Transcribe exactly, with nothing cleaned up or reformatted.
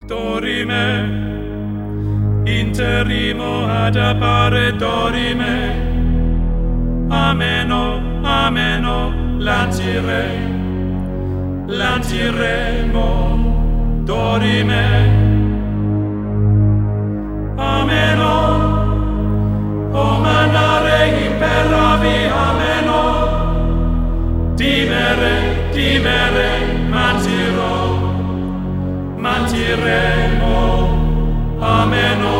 dorime, interimo ad appare dorime, ameno, ameno, lancire, lanciremo, dorime, ameno, o manare imperavi, ameno, dimere, dimere, mantirò, mantiremo, ameno.